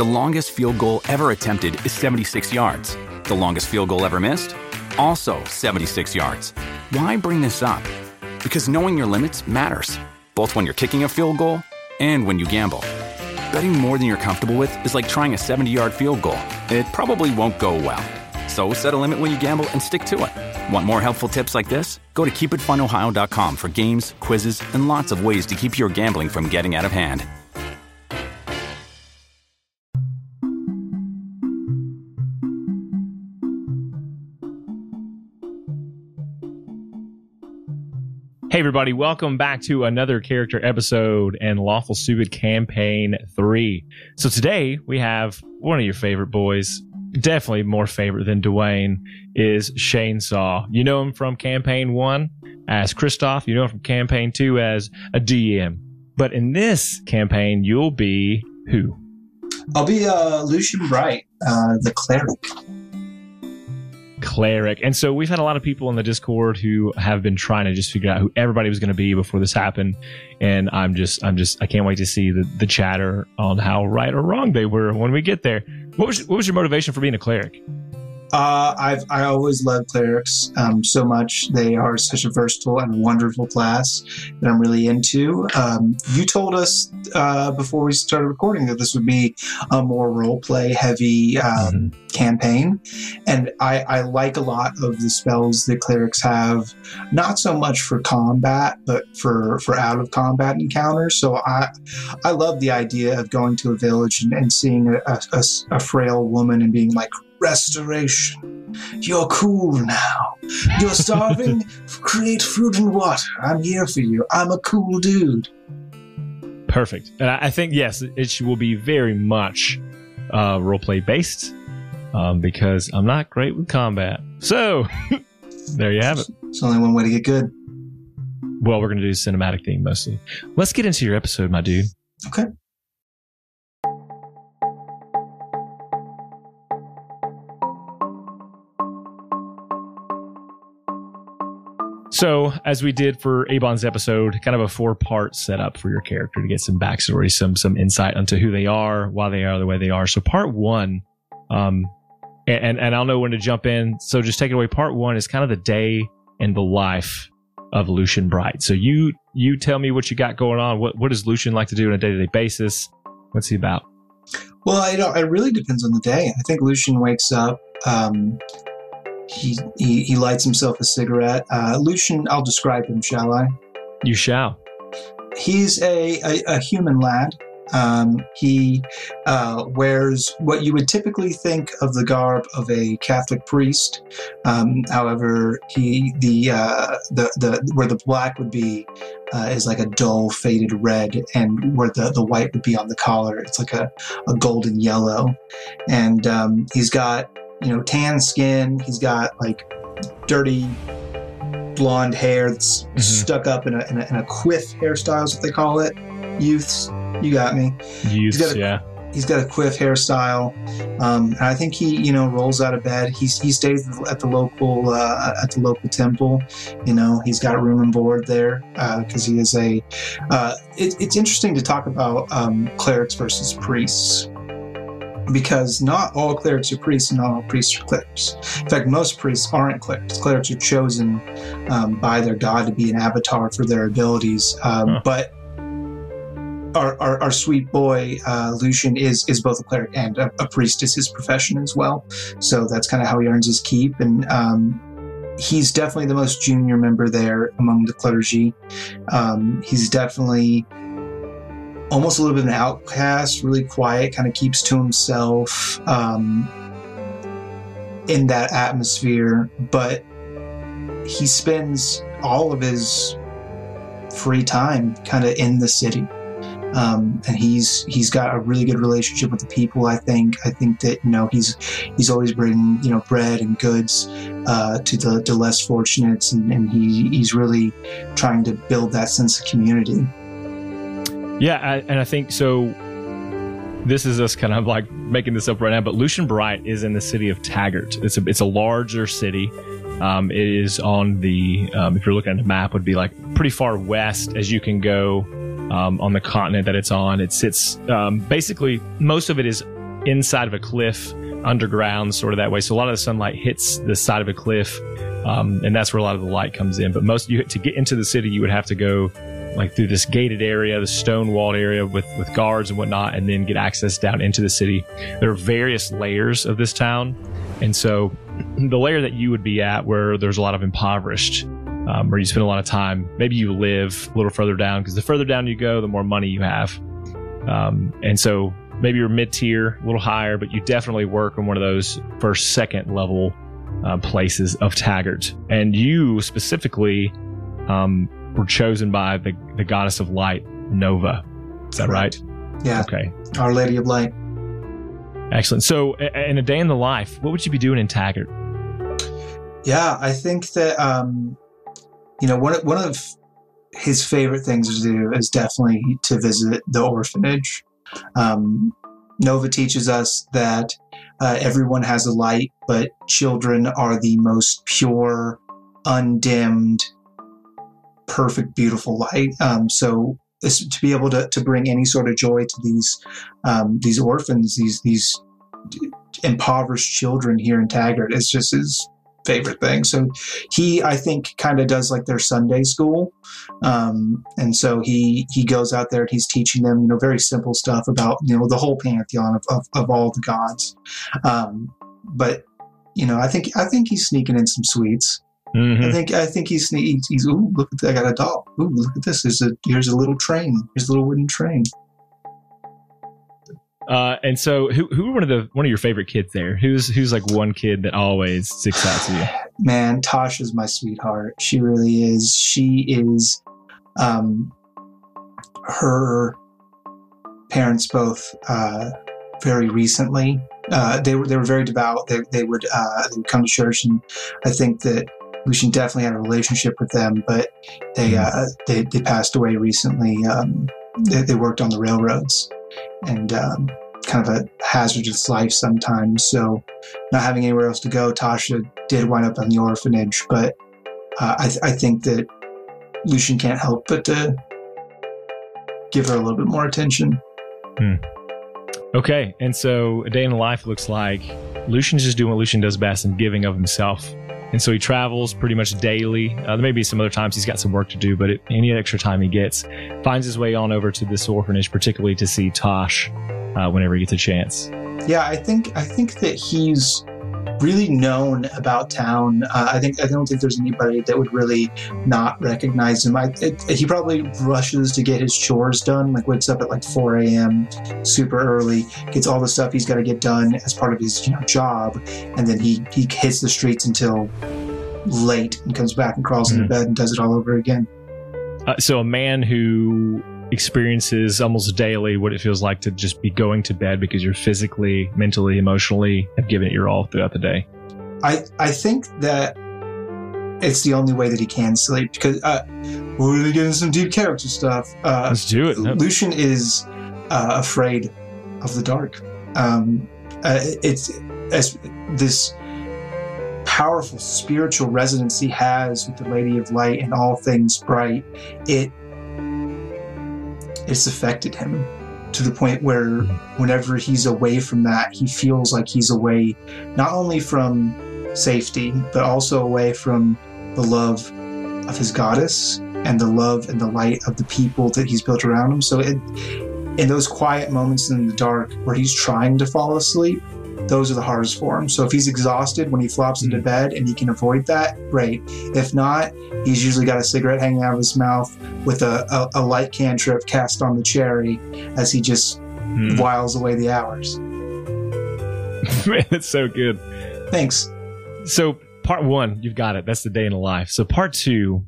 The longest field goal ever attempted is 76 yards. The longest field goal ever missed? Also 76 yards. Why bring this up? Because knowing your limits matters, both when you're kicking a field goal and when you gamble. Betting more than you're comfortable with is like trying a 70-yard field goal. It probably won't go well. So set a limit when you gamble and stick to it. Want more helpful tips like this? Go to keepitfunohio.com for games, quizzes, and lots of ways to keep your gambling from getting out of hand. Hey everybody, welcome back to another character episode in Lawful Stupid Campaign 3. So today we have one of your favorite boys, definitely more favorite than Dwayne, is Chainsaw. You know him from Campaign 1 as Kristoff, you know him from Campaign 2 as a DM. But in this campaign, you'll be who? I'll be Lucian Bright, the cleric. And so we've had a lot of people in the Discord who have been trying to just figure out who everybody was going to be before this happened. And I can't wait to see the chatter on how right or wrong they were when we get there. What was your motivation for being a cleric? I always loved clerics so much. They are such a versatile and wonderful class that I'm really into. You told us before we started recording that this would be a more roleplay heavy campaign, and I like a lot of the spells that clerics have, not so much for combat, but for out of combat encounters. So I love the idea of going to a village and seeing a frail woman and being like, restoration. You're cool now. You're starving? Create food and water. I'm here for you. I'm a cool dude. Perfect. And I think, yes, it will be very much roleplay based because I'm not great with combat. So, there you have it. It's only one way to get good. Well, we're going to do cinematic theme mostly. Let's get into your episode, my dude. Okay. So, as we did for Abon's episode, kind of a 4-part setup for your character to get some backstory, some insight into who they are, why they are the way they are. So, part 1, and I'll know when to jump in. So, just take it away. Part 1 is kind of the day in the life of Lucian Bright. So, you tell me what you got going on. What does Lucian like to do on a day-to-day basis? What's he about? Well, it really depends on the day. I think Lucian wakes up. He lights himself a cigarette. Lucian, I'll describe him, shall I? You shall. He's a human lad. He wears what you would typically think of the garb of a Catholic priest. However, where the black would be is like a dull faded red, and where the white would be on the collar, it's like a golden yellow. And he's got tan skin. He's got like dirty blonde hair that's stuck up in a quiff hairstyle, is what they call it. Youths, you got me. Youths, yeah. He's got a quiff hairstyle, and I think he rolls out of bed. He stays at the local temple. He's got room and board there because he is a. It's interesting to talk about clerics versus priests, because not all clerics are priests and not all priests are clerics. In fact, most priests aren't clerics. Clerics are chosen by their god to be an avatar for their abilities. But our sweet boy, Lucian, is both a cleric and a priest is his profession as well. So that's kind of how he earns his keep. And he's definitely the most junior member there among the clergy. He's definitely almost a little bit of an outcast, really quiet, kind of keeps to himself in that atmosphere. But he spends all of his free time kind of in the city. And he's got a really good relationship with the people. I think that he's always bringing bread and goods to the less fortunates, and he's really trying to build that sense of community. Yeah, and I think so. This is us kind of like making this up right now, but Lucian Bright is in the city of Taggart. It's a larger city. It is on the if you're looking at the map, would be like pretty far west as you can go on the continent that it's on. It sits basically most of it is inside of a cliff, underground, sort of that way. So a lot of the sunlight hits the side of a cliff, and that's where a lot of the light comes in. But to get into the city, you would have to go like through this gated area, the stone walled area with guards and whatnot, and then get access down into the city. There are various layers of this town. And so the layer that you would be at, where there's a lot of impoverished, where you spend a lot of time, maybe you live a little further down, because the further down you go, the more money you have. And so maybe you're mid-tier, a little higher, but you definitely work on one of those first, second level places of Taggart. And you specifically were chosen by the goddess of light, Nova. Is that right? Yeah. Okay. Our Lady of Light. Excellent. So in a day in the life, what would you be doing in Taggart? Yeah, I think that, one of his favorite things to do is definitely to visit the orphanage. Nova teaches us that everyone has a light, but children are the most pure, undimmed, perfect, beautiful light. So to be able to bring any sort of joy to these orphans, these impoverished children here in Taggart, is just his favorite thing. So he, I think, kind of does like their Sunday school. And so he goes out there and he's teaching them, very simple stuff about, the whole pantheon of all the gods. But, I think he's sneaking in some sweets. Mm-hmm. I think he's ooh, look at that, I got a doll. Ooh, look at this. Here's a little train. Here's a little wooden train. And so who one of your favorite kids there? Who's like one kid that always sticks out to you? Man, Tasha's my sweetheart. She really is. She is, her parents both, very recently, they were very devout. They would come to church, and I think that Lucian definitely had a relationship with them, but they passed away recently. They worked on the railroads, and kind of a hazardous life sometimes. So not having anywhere else to go, Tasha did wind up in the orphanage. But I think that Lucian can't help but to give her a little bit more attention. Okay, and so a day in the life looks like Lucian's just doing what Lucian does best and giving of himself. And so he travels pretty much daily. There may be some other times he's got some work to do, but any extra time he gets, finds his way on over to this orphanage, particularly to see Tosh whenever he gets a chance. Yeah, I think that he's really known about town. I don't think there's anybody that would really not recognize him. He probably rushes to get his chores done, like wakes up at like 4 a.m. super early, gets all the stuff he's got to get done as part of his job, and then he hits the streets until late and comes back and crawls into bed and does it all over again. So a man who experiences almost daily what it feels like to just be going to bed because you're physically, mentally, emotionally have given it your all throughout the day. I think that it's the only way that he can sleep, because we're really getting some deep character stuff. Let's do it. Lucian is afraid of the dark. It's as this powerful spiritual resonance he has with the Lady of Light and all things bright. It's affected him to the point where whenever he's away from that, he feels like he's away not only from safety, but also away from the love of his goddess and the love and the light of the people that he's built around him. So in those quiet moments in the dark where he's trying to fall asleep, those are the hardest for him. So if he's exhausted when he flops into bed and he can avoid that, great. If not, he's usually got a cigarette hanging out of his mouth with a light cantrip cast on the cherry as he just whiles away the hours. Man, that's so good. Thanks. So part one, you've got it. That's the day in the life. So part two,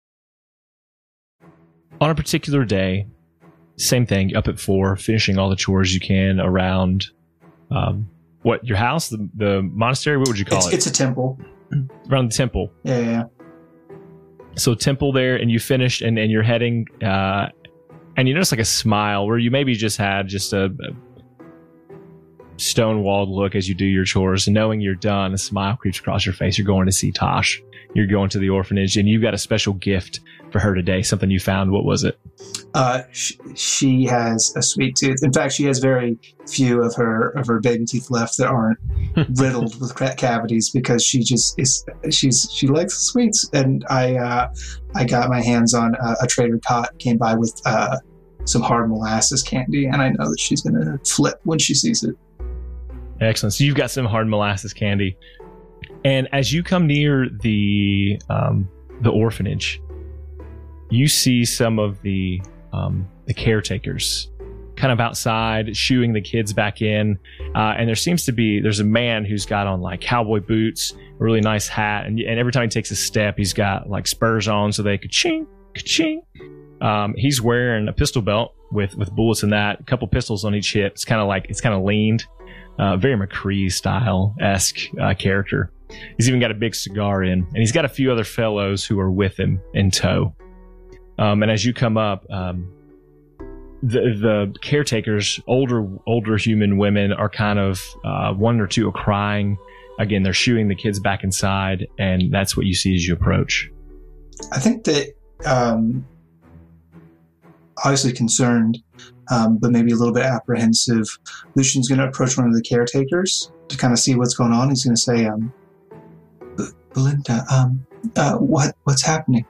on a particular day, same thing, up at 4, finishing all the chores you can around what, your house, the monastery? What would you call it? It's a temple. Around the temple. Yeah. So temple there, and you finished, and you're heading, and you notice like a smile where you maybe just had just a stone-walled look as you do your chores, and knowing you're done, a smile creeps across your face. You're going to see Tosh. You're going to the orphanage, and you've got a special gift for her today, something you found. What was it? She has a sweet tooth. In fact, she has very few of her baby teeth left that aren't riddled with cavities because she just is. She likes sweets, and I got my hands on a Trader Tot came by with some hard molasses candy, and I know that she's gonna flip when she sees it. Excellent. So you've got some hard molasses candy, and as you come near the orphanage, you see some of the caretakers kind of outside shooing the kids back in, and there's a man who's got on like cowboy boots, a really nice hat, and every time he takes a step he's got like spurs on so they ka-ching, ka-ching. He's wearing a pistol belt with bullets in that, a couple pistols on each hip. It's kind of leaned, very McCree style-esque character. He's even got a big cigar in, and he's got a few other fellows who are with him in tow. And as you come up, the caretakers, older human women, are kind of one or two are crying. Again, they're shooing the kids back inside, and that's what you see as you approach. I think that obviously concerned, but maybe a little bit apprehensive, Lucian's going to approach one of the caretakers to kind of see what's going on. He's going to say, Belinda, what's happening?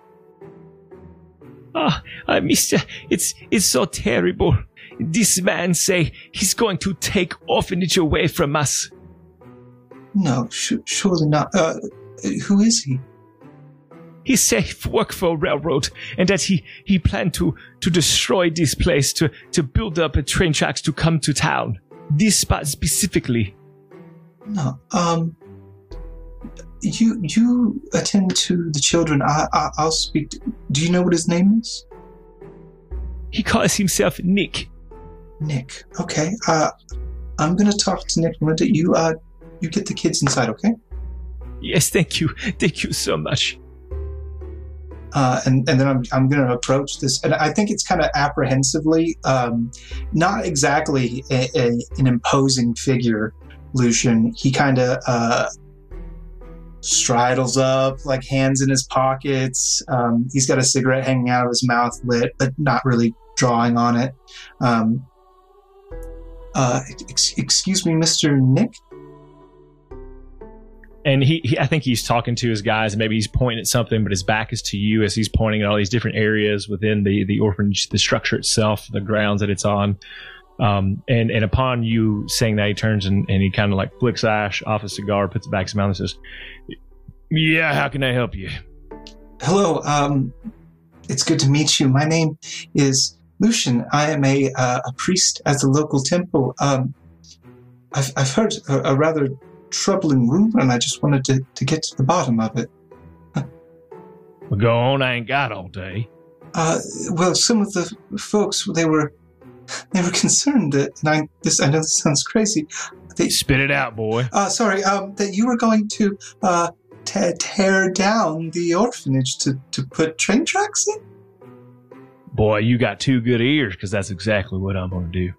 Mister, it's so terrible. This man say he's going to take orphanage away from us. No, surely not. Who is he? He say he work for a railroad, and that he planned to destroy this place to build up a train tracks to come to town. This spot specifically. No, You attend to the children. I'll speak. Do you know what his name is? He calls himself Nick. Nick. Okay. I'm gonna talk to Nick. Belinda, you get the kids inside, okay? Yes, thank you. Thank you so much. And then I'm going to approach this, and I think it's kind of apprehensively, not exactly an imposing figure, Lucian. He kind of straddles up, like hands in his pockets. He's got a cigarette hanging out of his mouth, lit, but not really drawing on it. Excuse me, Mr. Nick? And he I think he's talking to his guys, and maybe he's pointing at something, but his back is to you as he's pointing at all these different areas within the orphanage, the structure itself, the grounds that it's on. And upon you saying that, he turns and he kind of like flicks ash off a cigar, puts it back in his mouth, and says, "Yeah, how can I help you?" Hello, it's good to meet you. My name is Lucian. I am a priest at the local temple. I've heard a rather troubling rumor, and I just wanted to get to the bottom of it. Well, go on. I ain't got all day. Well, some of the folks, they were concerned that, and I know this sounds crazy. Spit it out, boy. Sorry, that you were going to tear down the orphanage to put train tracks in? Boy, you got two good ears, because that's exactly what I'm going to do.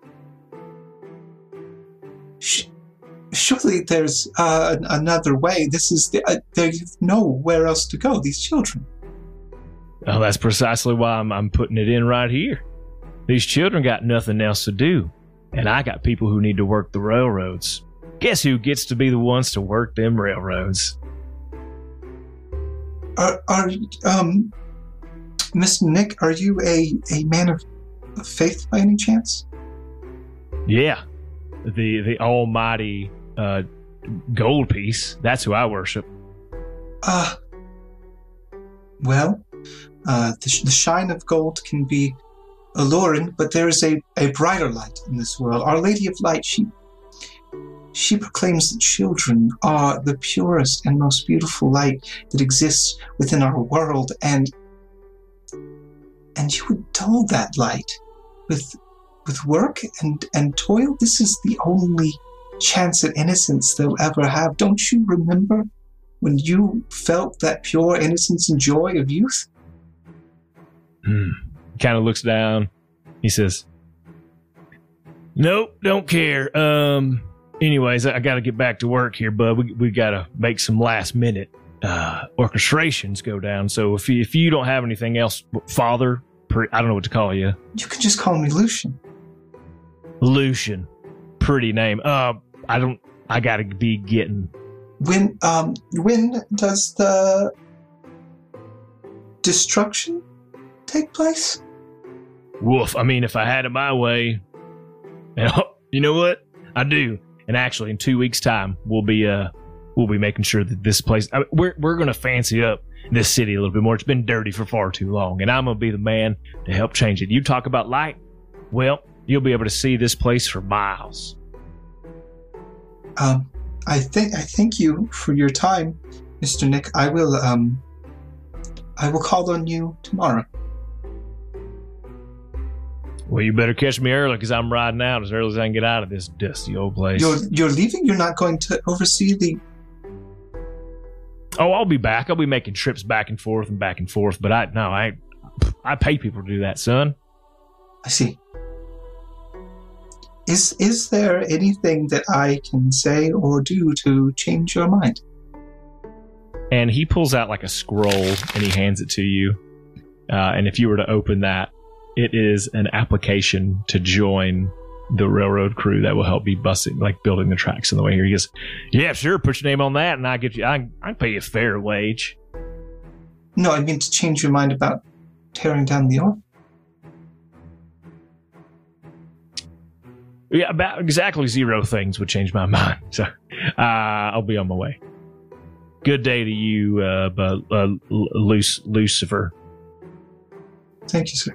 Surely there's another way. This is there's nowhere else to go. These children. Well, that's precisely why I'm putting it in right here. These children got nothing else to do, and I got people who need to work the railroads. Guess who gets to be the ones to work them railroads? Mr. Nick, are you a man of faith by any chance? Yeah, the almighty gold piece. That's who I worship. Well, the shine of gold can be alluring, but there is a brighter light in this world. Our Lady of Light, she proclaims that children are the purest and most beautiful light that exists within our world, and you would dull that light with work and toil. This is the only chance at innocence they'll ever have. Don't you remember when you felt that pure innocence and joy of youth? Kind of looks down. He says, "Nope, don't care. Anyways, I got to get back to work here, bud. We got to make some last minute orchestrations go down. So if you don't have anything else, Father, I don't know what to call you. You can just call me Lucian. Lucian. Pretty name. I gotta be getting. When does the destruction take place? Woof. I mean, if I had it my way, you know what? I do. And actually, in 2 weeks' time, we'll be making sure that this place. We're gonna fancy up this city a little bit more. It's been dirty for far too long, and I'm gonna be the man to help change it. You talk about light, well, you'll be able to see this place for miles. I thank you for your time, Mr. Nick. I will call on you tomorrow. Well, you better catch me early, because I'm riding out as early as I can get out of this dusty old place. You're leaving? You're not going to oversee the... Oh, I'll be back. I'll be making trips back and forth. But I pay people to do that, son. I see. Is there anything that I can say or do to change your mind? And he pulls out like a scroll and he hands it to you. And if you were to open that, it is an application to join the railroad crew that will help be building the tracks on the way here. He goes, yeah, sure, put your name on that and I can pay you a fair wage. No, I mean to change your mind about tearing down the orphan. Yeah, about exactly 0 things would change my mind. So I'll be on my way. Good day to you, Lucifer. Thank you, sir.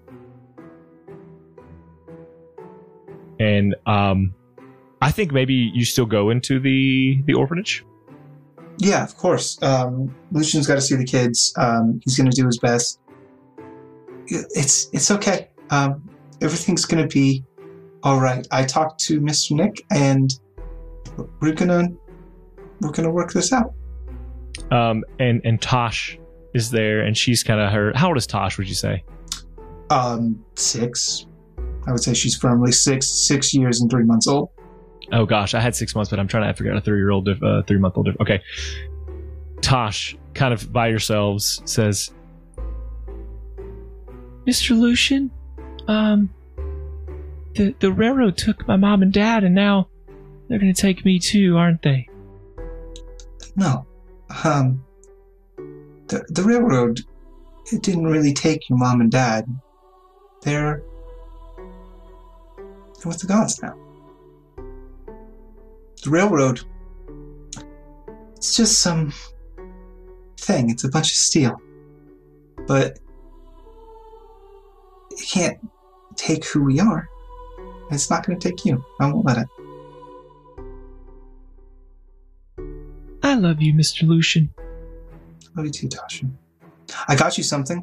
And I think maybe you still go into the orphanage? Yeah, of course. Lucian's got to see the kids. He's going to do his best. It's okay. Everything's going to be all right. I talked to Mr. Nick, and we're gonna work this out. And Tosh is there, and she's kind of her. How old is Tosh? Would you say? 6. I would say she's firmly 6 years and 3 months old. Oh gosh, I had 6 months, but I'm trying to figure out a 3-month-old. Okay, Tosh, kind of by yourselves, says, "Mr. Lucian, the railroad took my mom and dad, and now they're going to take me too, aren't they?" No, the railroad, it didn't really take your mom and dad. They're with the gods now. The railroad, it's just some thing. It's a bunch of steel. But it can't take who we are. And it's not going to take you. I won't let it. I love you, Mr. Lucian. Love you too, Tasha. I got you something.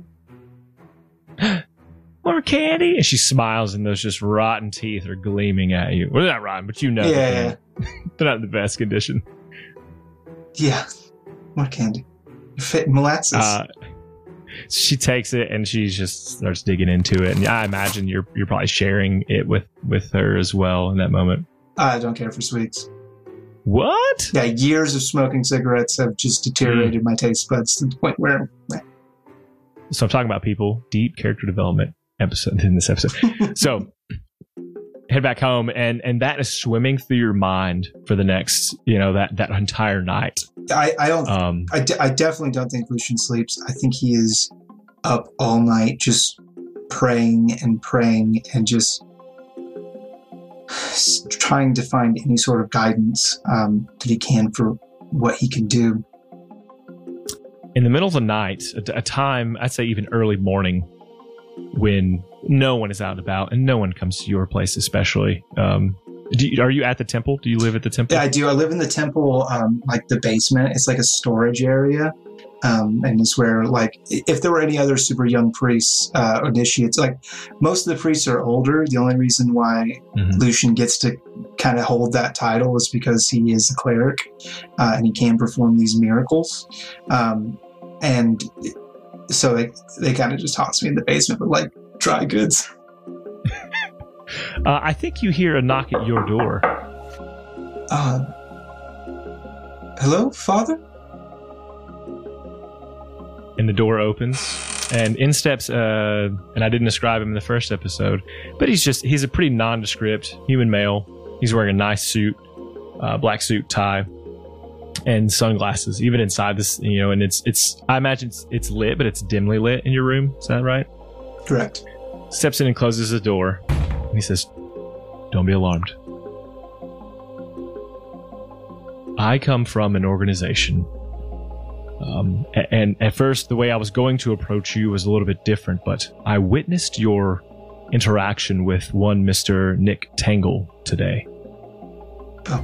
More candy? And she smiles, and those just rotten teeth are gleaming at you. Well, they're not rotten, but you know. Yeah. They're not in the best condition. Yeah. More candy. You're fit molasses. She takes it, and she just starts digging into it. And I imagine you're probably sharing it with her as well in that moment. I don't care for sweets. What? Yeah, years of smoking cigarettes have just deteriorated my taste buds to the point where... So I'm talking about people, deep character development episode in this episode. So head back home, and that is swimming through your mind for the next, that entire night. I definitely don't think Lucian sleeps. I think he is up all night just praying and just trying to find any sort of guidance that he can for what he can do. In the middle of the night, a time, I'd say even early morning, when no one is out and about and no one comes to your place especially. Are you at the temple? Do you live at the temple? Yeah, I do. I live in the temple, like the basement. It's like a storage area. And it's where, like, if there were any other super young priests, initiates, like most of the priests are older. The only reason why Lucian gets to kind of hold that title is because he is a cleric, and he can perform these miracles. And so they kind of just toss me in the basement with like dry goods. I think you hear a knock at your door. Hello, Father? And the door opens, And in steps, and I didn't describe him in the first episode, but he's a pretty nondescript human male. He's wearing a nice suit, black suit, tie, and sunglasses, even inside this, and it's I imagine it's lit, but it's dimly lit in your room. Is that right? Correct. Steps in and closes the door. And he says, "Don't be alarmed. I come from an organization. And at first, the way I was going to approach you was a little bit different, but I witnessed your interaction with one Mr. Nick Tangle today. Oh.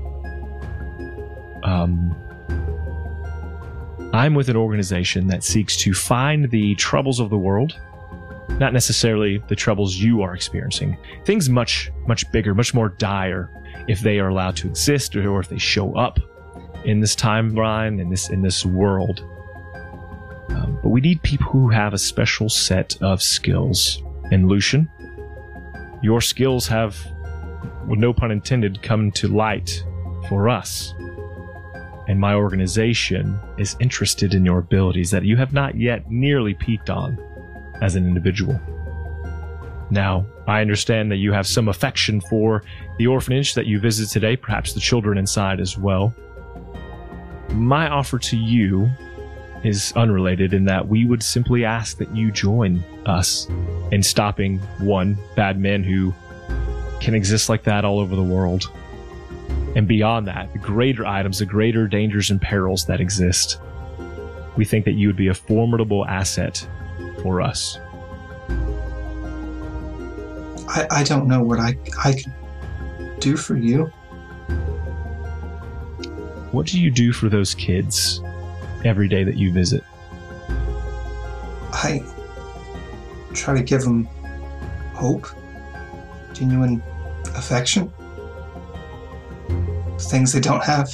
I'm with an organization that seeks to find the troubles of the world, not necessarily the troubles you are experiencing. Things much, much bigger, much more dire if they are allowed to exist or if they show up in this timeline, in this world. But we need people who have a special set of skills. And Lucian, your skills have, with no pun intended, come to light for us. And my organization is interested in your abilities that you have not yet nearly peaked on as an individual. Now, I understand that you have some affection for the orphanage that you visit today, perhaps the children inside as well. My offer to you is unrelated in that we would simply ask that you join us in stopping one bad man who can exist like that all over the world. And beyond that, the greater items, the greater dangers and perils that exist. We think that you would be a formidable asset for us. I don't know what I could do for you. What do you do for those kids every day that you visit? I try to give them hope, genuine affection, things they don't have.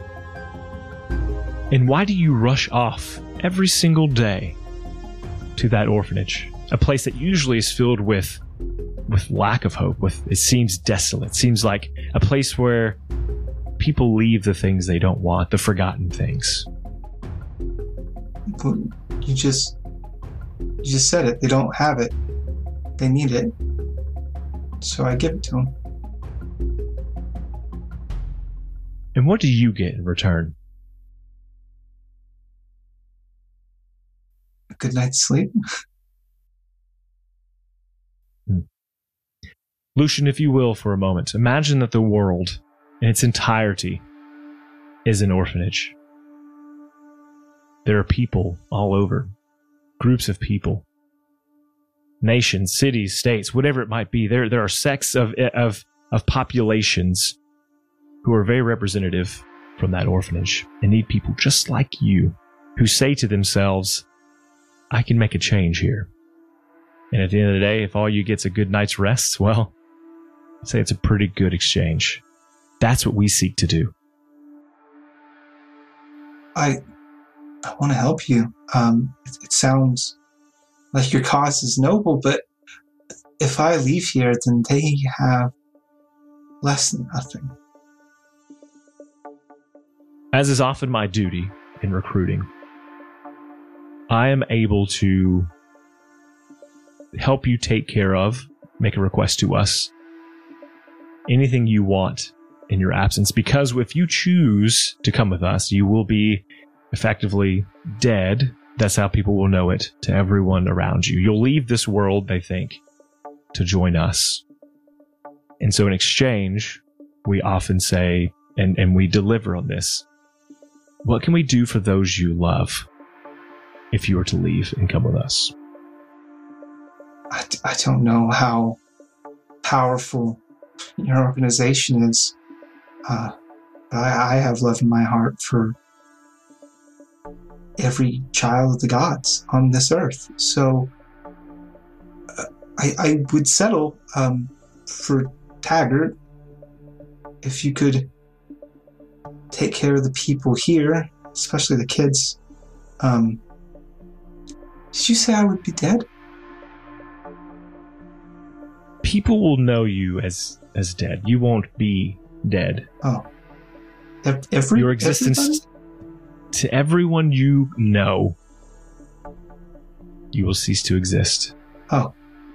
And why do you rush off every single day to that orphanage? A place that usually is filled with lack of hope, it seems desolate. It seems like a place where people leave the things they don't want, the forgotten things. But you just said it. They don't have it. They need it. So I give it to them. And what do you get in return? A good night's sleep. Lucian, if you will, for a moment, imagine that the world in its entirety is an orphanage. There are people all over, groups of people, nations, cities, states, whatever it might be. There are sects of populations who are very representative from that orphanage and need people just like you who say to themselves, I can make a change here. And at the end of the day, if all you get's a good night's rest, well, I'd say it's a pretty good exchange. That's what we seek to do. I want to help you. It sounds like your cause is noble, but if I leave here, then they have less than nothing. As is often my duty in recruiting, I am able to help you take care of, make a request to us, anything you want in your absence, because if you choose to come with us, you will be effectively dead. That's how people will know it to everyone around you. You'll leave this world, they think, to join us. And so in exchange, we often say, and we deliver on this, what can we do for those you love if you were to leave and come with us? I don't know how powerful your organization is. I have love in my heart for every child of the gods on this earth. So I would settle for Taggart if you could take care of the people here, especially the kids. Did you say I would be dead? People will know you as dead. You won't be dead. Oh. Your existence everybody? To everyone you know you will cease to exist. Oh.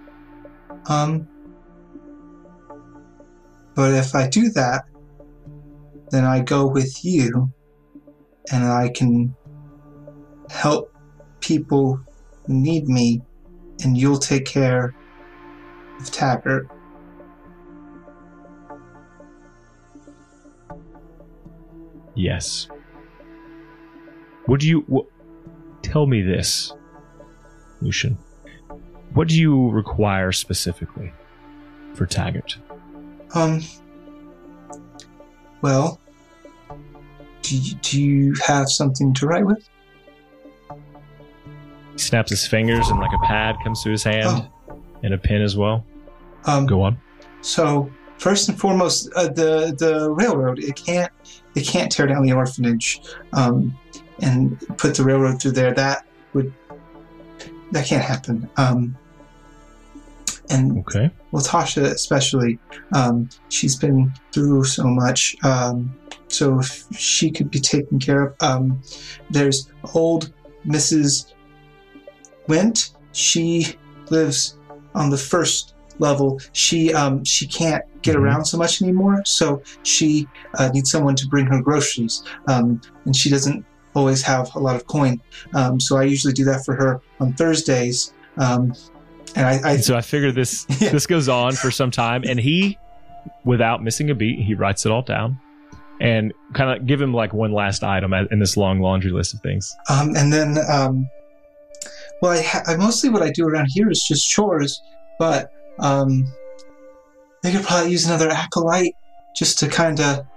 But if I do that, then I go with you, and I can help people who need me, and you'll take care of Taggart. Yes. Tell me this, Lucian. What do you require specifically for Taggart? Well, do you have something to write with? He snaps his fingers and like a pad comes to his hand and a pen as well. Go on. So first and foremost, the railroad, it can't tear down the orphanage and put the railroad through there. That can't happen. And okay. Well, Tasha especially, she's been through so much. So if she could be taken care of. There's old Mrs. Went. She lives on the first level. She can't get around so much anymore, so she needs someone to bring her groceries. And she doesn't always have a lot of coin. So I usually do that for her on Thursdays. So I figured this goes on for some time, and he, without missing a beat, he writes it all down and kind of give him like one last item in this long laundry list of things. And then, I mostly what I do around here is just chores, but they could probably use another acolyte just to kind of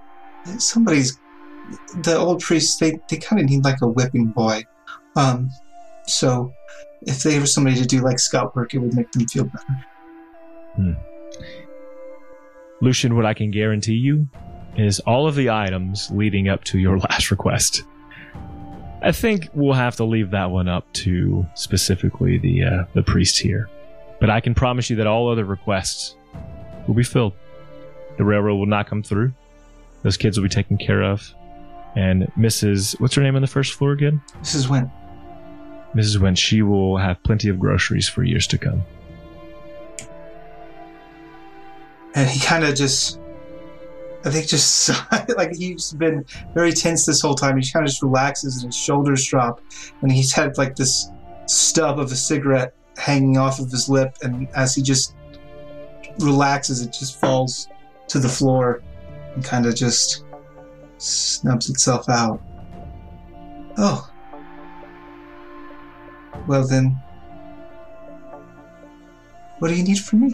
the old priests, they kind of need like a whipping boy. So if they were somebody to do like scout work, it would make them feel better. Lucian, what I can guarantee you is all of the items leading up to your last request. I think we'll have to leave that one up to specifically the priest here. But I can promise you that all other requests will be filled. The railroad will not come through. Those kids will be taken care of. And what's her name on the first floor again? Mrs. Went. Mrs. Went, she will have plenty of groceries for years to come. And he kind of like he's been very tense this whole time. He kind of just relaxes and his shoulders drop. And he's had like this stub of a cigarette hanging off of his lip. And as he just relaxes, it just falls to the floor and kind of just snubs itself out. Oh. Well then, what do you need from me?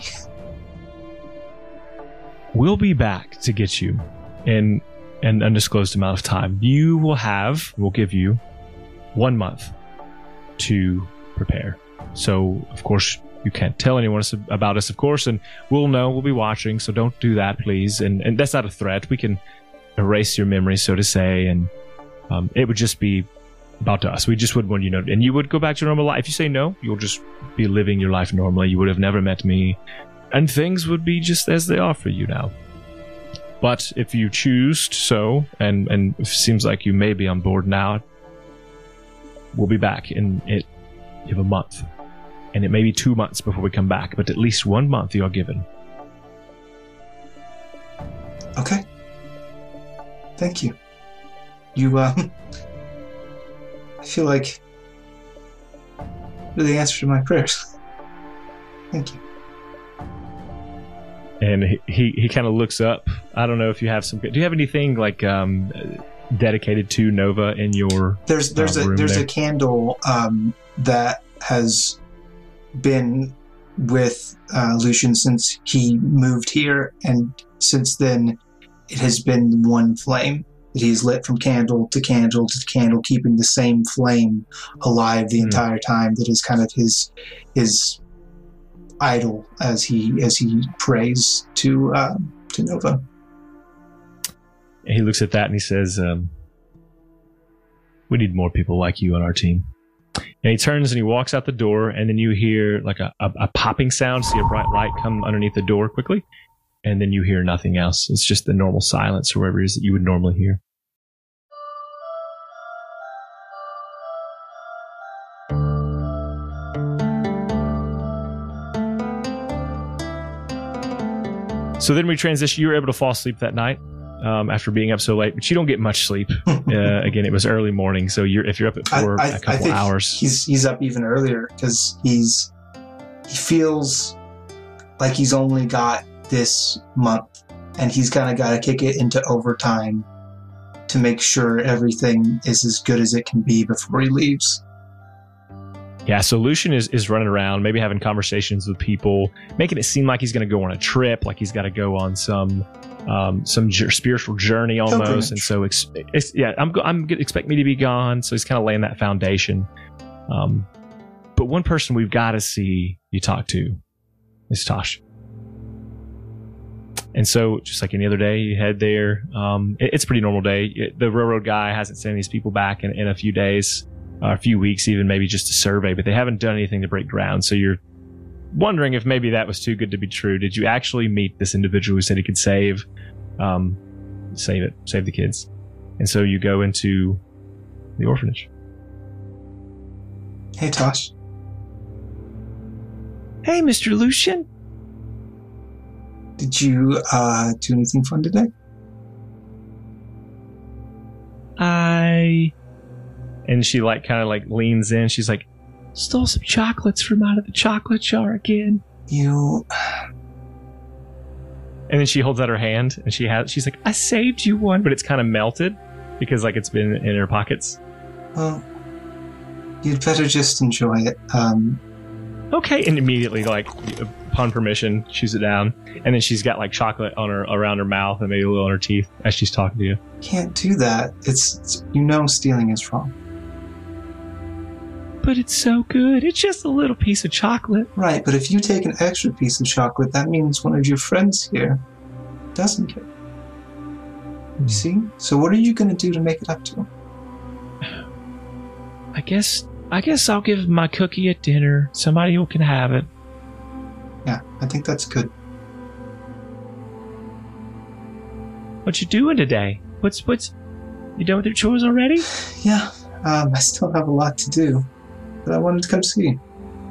We'll be back to get you in an undisclosed amount of time. We'll give you 1 month to prepare. So, of course, you can't tell anyone about us, of course, and we'll be watching, so don't do that, please. And that's not a threat. We can erase your memory, so to say, and it would just be about us. We just wouldn't want you to know. And you would go back to your normal life. If you say no, you'll just be living your life normally. You would have never met me, and things would be just as they are for you now. But if you choose so, and it seems like you may be on board now, we'll be back in it. You have a month. And it may be 2 months before we come back, but at least 1 month you are given. Okay. Thank you. I feel like really answered my prayers. Thank you. And he kind of looks up. I don't know if you have do you have anything like dedicated to Nova in your there's a candle that has been with Lucian since he moved here, and since then it has been one flame that he's lit from candle to candle to candle, keeping the same flame alive the entire time. That is kind of his idol as he prays to Nova. He looks at that and he says, we need more people like you on our team. And he turns and he walks out the door, and then you hear like a popping sound, see a bright light come underneath the door quickly, and then you hear nothing else. It's just the normal silence or whatever it is that you would normally hear. So then we transition. You were able to fall asleep that night after being up so late, but you don't get much sleep. Again, it was early morning, so if you're up at 4 a couple hours, he's up even earlier because he feels like he's only got this month, and he's kind of got to kick it into overtime to make sure everything is as good as it can be before he leaves. Yeah, so Lucian is running around, maybe having conversations with people, making it seem like he's going to go on a trip, like he's got to go on some spiritual journey almost. And so, I'm expect me to be gone. So he's kind of laying that foundation. But one person we've got to see you talk to is Tosh. And so, just like any other day, you head there. It's a pretty normal day. The railroad guy hasn't sent these people back in a few days. A few weeks, even maybe just a survey, but they haven't done anything to break ground. So you're wondering if maybe that was too good to be true. Did you actually meet this individual who said he could save the kids? And so you go into the orphanage. Hey, Tosh. Hey, Mr. Lucian. Did you do anything fun today? And she kind of leans in. She's like, stole some chocolates from out of the chocolate jar again. You. And then she holds out her hand, and she's like, I saved you one, but it's kind of melted because it's been in her pockets. Well, you'd better just enjoy it. Okay, and immediately, upon permission, chews it down, and then she's got chocolate around her mouth and maybe a little on her teeth as she's talking to you. Can't do that. It's stealing is wrong. But it's so good. It's just a little piece of chocolate. Right, but if you take an extra piece of chocolate, that means one of your friends here doesn't get it. You see? So what are you going to do to make it up to him? I guess I'll give my cookie at dinner. Somebody who can have it. Yeah, I think that's good. What you doing today? What's you done with your chores already? Yeah, I still have a lot to do, but I wanted to come see you.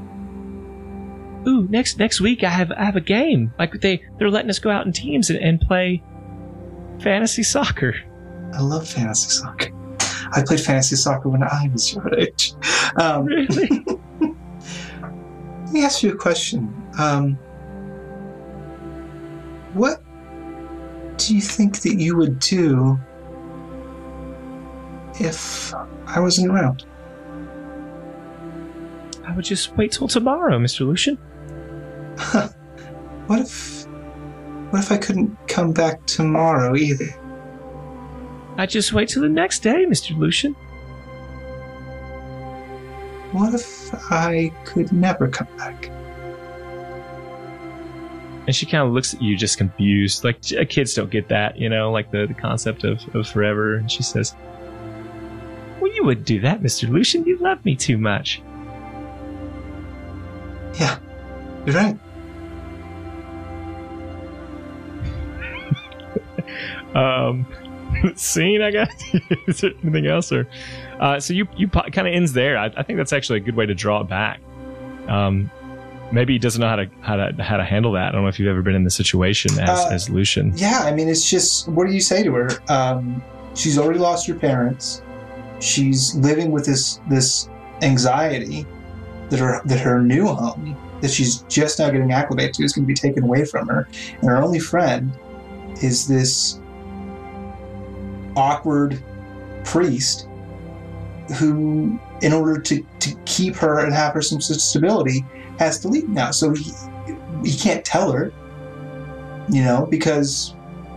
Ooh, next week I have a game. They're letting us go out in teams and play fantasy soccer. I love fantasy soccer. I played fantasy soccer when I was your age. Really? Let me ask you a question. What do you think that you would do if I wasn't around? I would just wait till tomorrow, Mr. Lucian. What if I couldn't come back tomorrow either? I'd just wait till the next day, Mr. Lucian. What if I could never come back? And she kind of looks at you just confused. Kids don't get that, the concept of forever. And she says, well, you wouldn't do that, Mr. Lucian. You love me too much. Yeah, you're right. Scene, I guess. Is there anything else? Or so you kind of ends there. I think that's actually a good way to draw it back. Maybe he doesn't know how to handle that. I don't know if you've ever been in this situation as Lucian. Yeah, I mean, it's just, what do you say to her? She's already lost her parents. She's living with this anxiety that her new home that she's just now getting acclimated to is going to be taken away from her, and her only friend is this awkward priest who, in order to keep her and have her some stability, has to leave now. So he can't tell her, because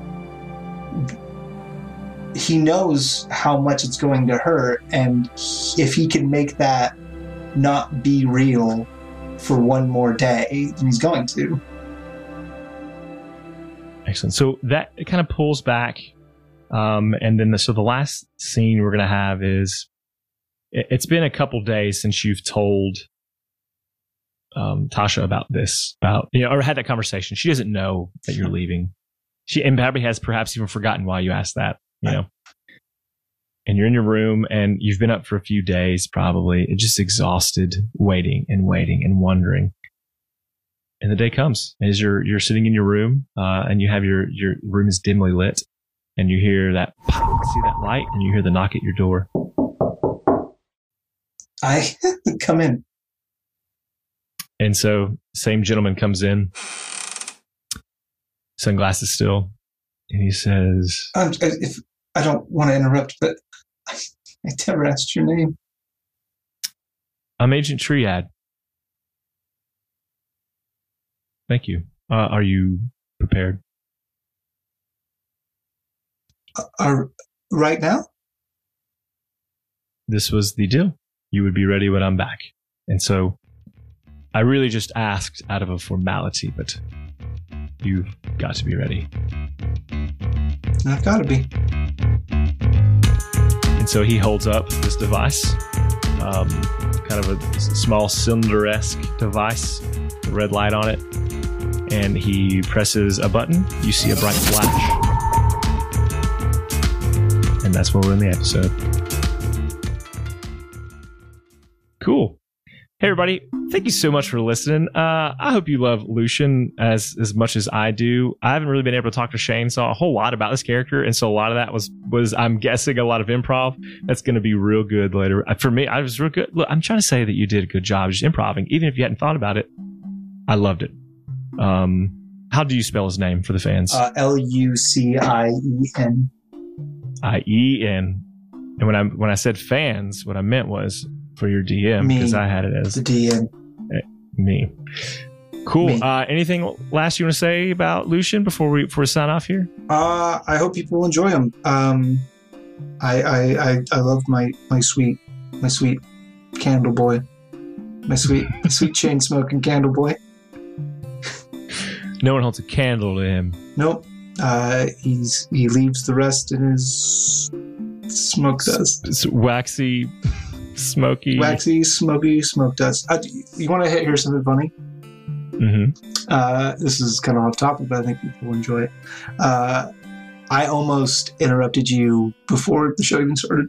he knows how much it's going to hurt, and if he can make that not be real for one more day, then he's going to. Excellent. So that it kind of pulls back, and then the last scene we're going to have is it's been a couple days since you've told Tasha about this, or had that conversation. She doesn't know that you're leaving. She probably has perhaps even forgotten why you asked that, And you're in your room, and you've been up for a few days, probably, just exhausted, waiting and wondering. And the day comes as you're sitting in your room, and you have your room is dimly lit, and you hear that pop, see that light, and you hear the knock at your door. I come in. And so, same gentleman comes in, sunglasses still, and he says, if I don't want to interrupt, but I never asked your name. I'm Agent Triad. Thank you. Are you prepared? Right now? This was the deal. You would be ready when I'm back. And so I really just asked out of a formality, but you've got to be ready. I've got to be. And so he holds up this device, kind of a small cylinder-esque device, a red light on it. And he presses a button. You see a bright flash. And that's where we're in the episode. Cool. Hey, everybody. Thank you so much for listening. I hope you love Lucian as much as I do. I haven't really been able to talk to Shane, so a whole lot about this character. And so a lot of that was I'm guessing, a lot of improv. That's going to be real good later. For me, I was real good. Look, I'm trying to say that you did a good job just improving. Even if you hadn't thought about it, I loved it. How do you spell his name for the fans? Lucien. IEN. And when I said fans, what I meant was for your DM, because I had it as the DM. Me. Cool. Me. Anything last you want to say about Lucian before we sign off here? I hope people enjoy him. I love my sweet candle boy, my sweet chain smoking candle boy. No one holds a candle to him. Nope. He leaves the rest in his smoke dust. It's waxy, smoky. Waxy, smoky smoke dust. You want to hear something funny? Mm-hmm. This is kind of off topic, but I think people will enjoy it. I almost interrupted you before the show even started.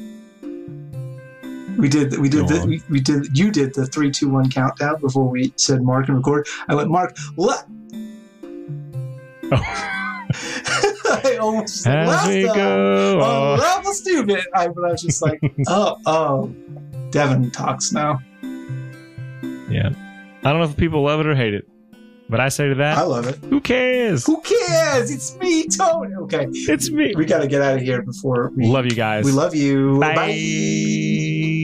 You did the 3, 2, 1 countdown before we said mark and record. I went, Mark, what? Oh. I almost As we go on. That was stupid. But I was just like, oh, Devin talks now. Yeah. I don't know if people love it or hate it, but I say to that, I love it. Who cares? Who cares? It's me, Tony. Okay. It's me. We got to get out of here before we... Love you guys. We love you. Bye. Bye.